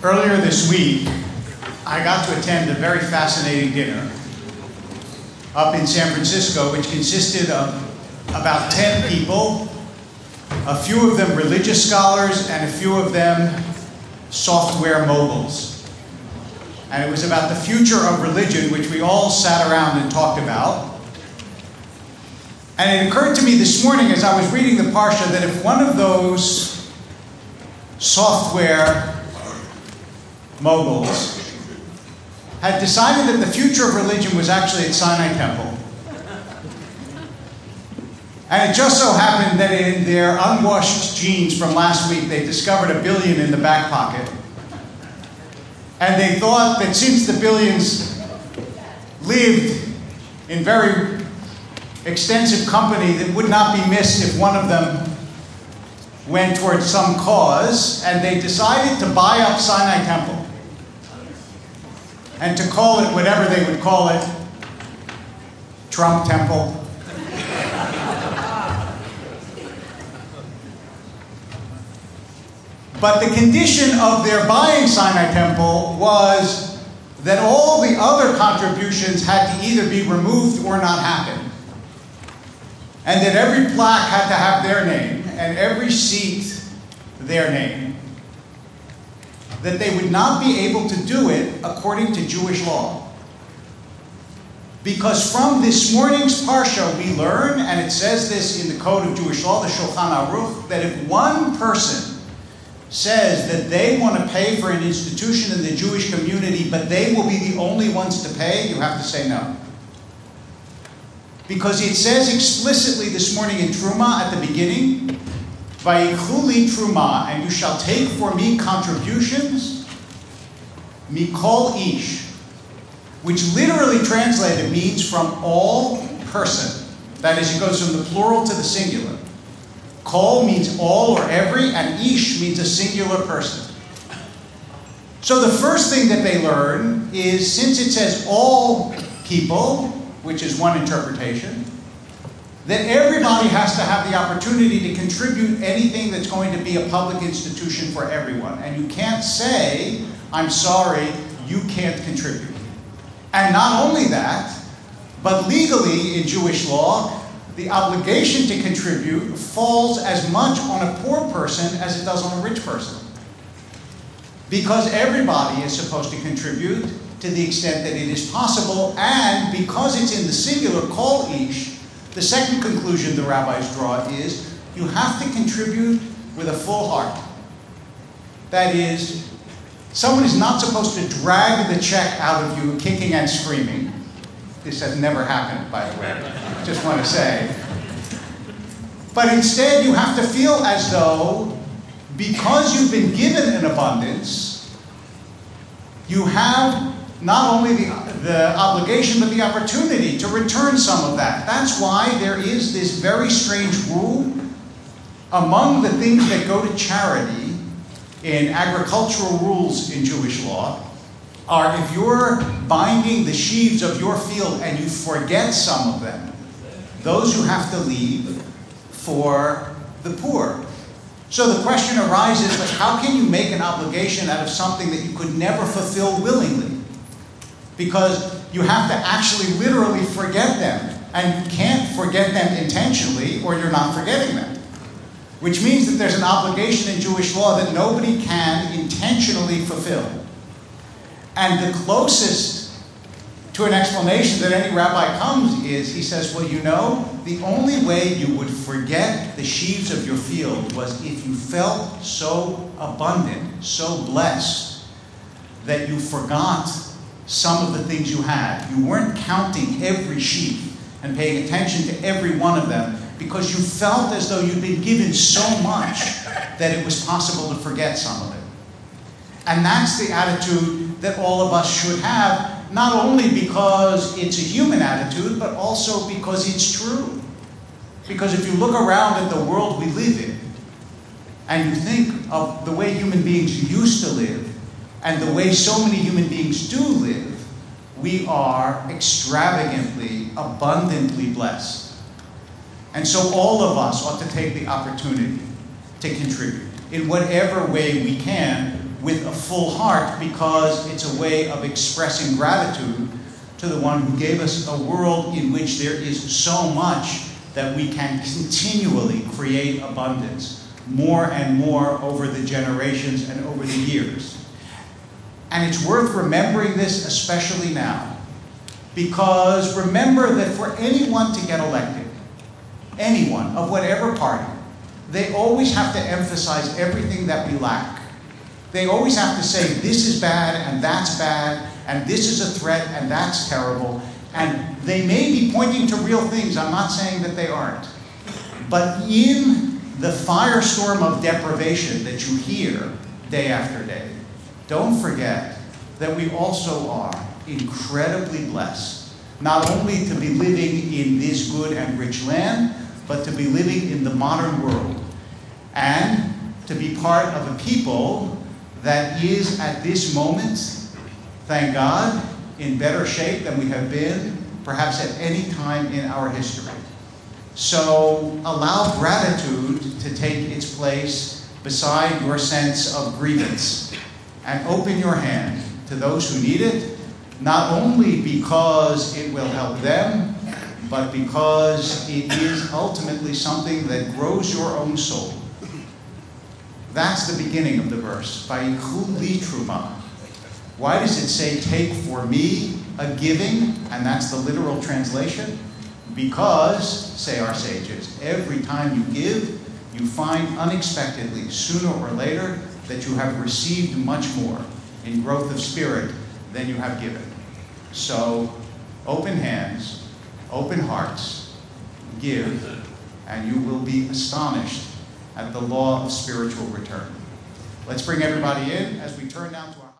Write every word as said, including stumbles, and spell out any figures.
Earlier this week, I got to attend a very fascinating dinner up in San Francisco, which consisted of about ten people, a few of them religious scholars and a few of them software moguls. And it was about the future of religion, which we all sat around and talked about. And it occurred to me this morning as I was reading the Parsha that if one of those software moguls had decided that the future of religion was actually at Sinai Temple, and it just so happened that in their unwashed jeans from last week they discovered a billion in the back pocket, and they thought that since the billions lived in very extensive company that would not be missed if one of them went towards some cause, and they decided to buy up Sinai Temple and to call it whatever they would call it, Trump Temple. But the condition of their buying Sinai Temple was that all the other contributions had to either be removed or not happen. And that every plaque had to have their name, and every seat their name. That they would not be able to do it according to Jewish law. Because from this morning's Parsha we learn, and it says this in the Code of Jewish Law, the Shulchan Aruch, that if one person says that they want to pay for an institution in the Jewish community, but they will be the only ones to pay, you have to say no. Because it says explicitly this morning in Truma at the beginning, Vayikhu li truma, and you shall take for me contributions, mikol ish, which literally translated means from all person. That is, it goes from the plural to the singular. Kol means all or every, and ish means a singular person. So the first thing that they learn is, since it says all people, which is one interpretation, that everybody has to have the opportunity to contribute anything that's going to be a public institution for everyone. And you can't say, I'm sorry, you can't contribute. And not only that, but legally in Jewish law, the obligation to contribute falls as much on a poor person as it does on a rich person. Because everybody is supposed to contribute to the extent that it is possible, and because it's in the singular, kol ish, the second conclusion the rabbis draw is you have to contribute with a full heart. That is, someone is not supposed to drag the check out of you kicking and screaming. This has never happened, by the way, just want to say. But instead you have to feel as though, because you've been given an abundance, you have not only the, the obligation, but the opportunity to return some of that. That's why there is this very strange rule among the things that go to charity in agricultural rules in Jewish law, are if you're binding the sheaves of your field and you forget some of them, those you have to leave for the poor. So the question arises, like, how can you make an obligation out of something that you could never fulfill willingly? Because you have to actually literally forget them, and you can't forget them intentionally or you're not forgetting them. Which means that there's an obligation in Jewish law that nobody can intentionally fulfill. And the closest to an explanation that any rabbi comes is, he says, well, you know, the only way you would forget the sheaves of your field was if you felt so abundant, so blessed, that you forgot some of the things you had. You weren't counting every sheaf and paying attention to every one of them because you felt as though you'd been given so much that it was possible to forget some of it. And that's the attitude that all of us should have, not only because it's a human attitude, but also because it's true. Because if you look around at the world we live in, and you think of the way human beings used to live, and the way so many human beings do live, we are extravagantly, abundantly blessed. And so all of us ought to take the opportunity to contribute in whatever way we can, with a full heart because it's a way of expressing gratitude to the one who gave us a world in which there is so much that we can continually create abundance, more and more over the generations and over the years. And it's worth remembering this especially now, because remember that for anyone to get elected, anyone of whatever party, they always have to emphasize everything that we lack. They always have to say this is bad and that's bad and this is a threat and that's terrible. And they may be pointing to real things, I'm not saying that they aren't. But in the firestorm of deprivation that you hear day after day, don't forget that we also are incredibly blessed, not only to be living in this good and rich land, but to be living in the modern world, and to be part of a people that is at this moment, thank God, in better shape than we have been perhaps at any time in our history. So allow gratitude to take its place beside your sense of grievance, and open your hand to those who need it, not only because it will help them, but because it is ultimately something that grows your own soul. That's the beginning of the verse. Vayikhu li truma. Why does it say, take for me a giving? And that's the literal translation. Because, say our sages, every time you give, you find unexpectedly, sooner or later, that you have received much more in growth of spirit than you have given. So, open hands, open hearts, give, and you will be astonished at the law of spiritual return. Let's bring everybody in as we turn now to our